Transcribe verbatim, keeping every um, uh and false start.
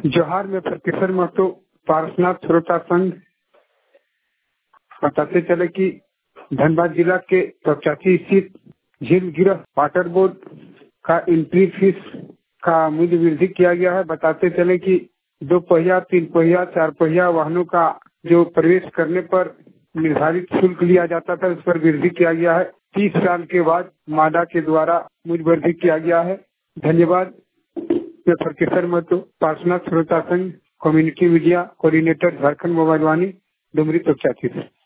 जोहार में प्रोफेसर महतो पारसनाथ श्रोता संघ बताते चले कि धनबाद जिला के चौचाची स्थित झील गिरह वाटर बोर्ड का एंट्री फीस का मूल्य वृद्धि किया गया है। बताते चले कि दो पहिया, तीन पहिया, चार पहिया वाहनों का जो प्रवेश करने पर निर्धारित शुल्क लिया जाता था, उस पर वृद्धि किया गया है। तीस साल के बाद माडा के द्वारा मूल्य वृद्धि किया गया है। धन्यवाद। मैं प्रोफेसर महतो पार्श्वनाथ श्रोता संघ community media coordinator Jharkhand mobile Vani Dumri Chauchachi से।